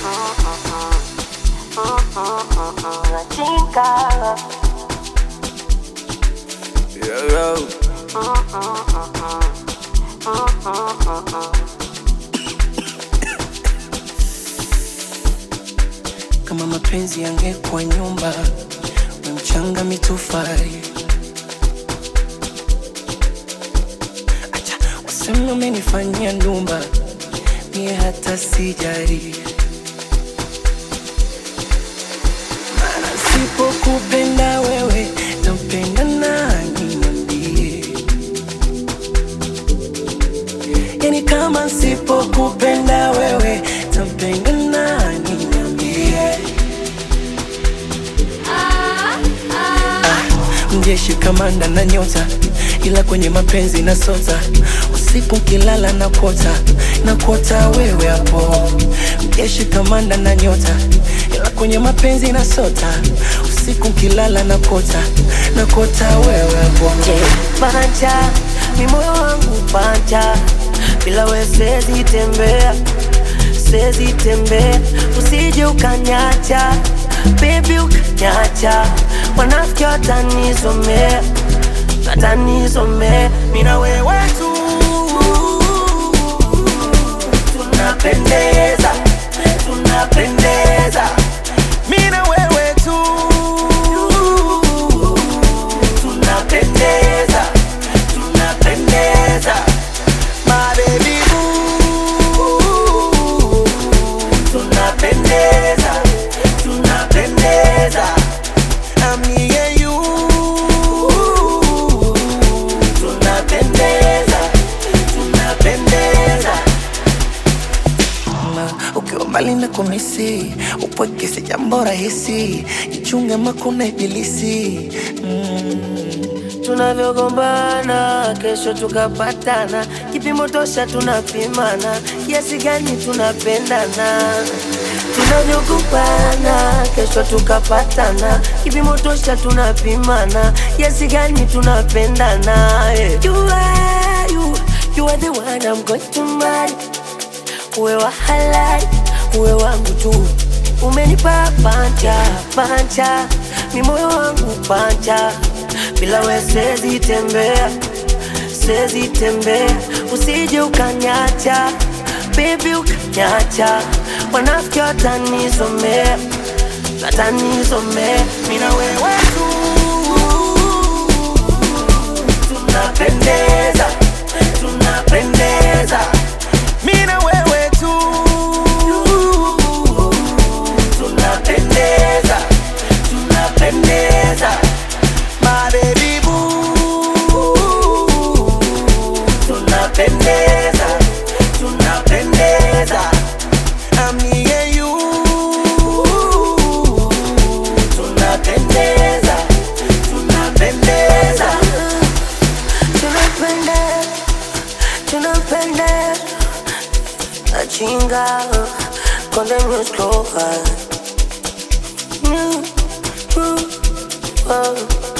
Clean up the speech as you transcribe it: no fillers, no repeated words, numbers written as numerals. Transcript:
Chinga. Yo. Kama mapenzi yangekuwa nyumba, we mchanga mitofali. Acha waseme umenifanyia ndumba, mie hata sijari. Maana sipokupenda wewe, nampenda nani niambie? Yani kama sipokupenda wewe, nampenda nani niambie? Mjeshi kamanda na nyota, ila kwenye mapenzi na sota. Usiku kilala na kota wewe hapo. Mjeshi kamanda na nyota, ila kwenye mapenzi na sota. Usiku kilala na kota wewe hapo. Panja, mi moyo wangu panja, bila we siwezi tembea, usije ukanyacha, baby ukanyacha, wanafiki watanizomea, mina wewe tu, tunapendeza, mina wewe tu, tunapendeza, my baby boo, tunapendeza, I'm me and you, tunapendeza. Ukiwa mbali na kumisi, upweke si jambo rahisi. Jichunge makuna ibilisi. Tunavyogombana, kesho tukapatana, kipimo tosha tunapimana, kiasi gani tunapendana. Tunavyogombana, kesho tukapatana, kipimo tosha tunapimana, kiasi gani tunapendana. You are the one I'm going to marry. Uwe wa halali, uwe wangu tu. Umenipa panja, mi moyo wangu panja, bila we siwezi tembea, usije ukanyacha, baby ukanyacha, wanafiki watanizomea, mina wewe tu, tunapendeza, mina wewe tu, tunapendeza, my baby boo, tunapendeza, I'm me and you, tunapendeza, Chinga, con the music local.